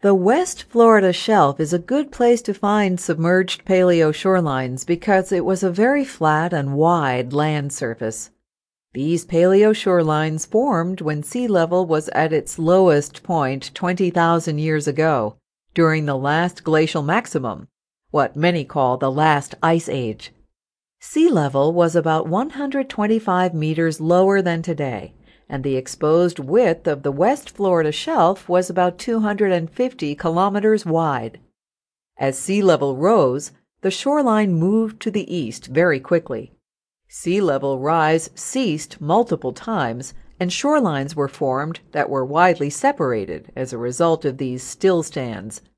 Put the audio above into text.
The West Florida Shelf is a good place to find submerged paleo shorelines because it was a very flat and wide land surface. These paleo shorelines formed when sea level was at its lowest point 20,000 years ago, during the last glacial maximum, what many call the last ice age. Sea level was about 125 meters lower than today, and the exposed width of the West Florida Shelf was about 250 kilometers wide. As sea level rose, the shoreline moved to the east very quickly. Sea level rise ceased multiple times, and shorelines were formed that were widely separated as a result of these still stands.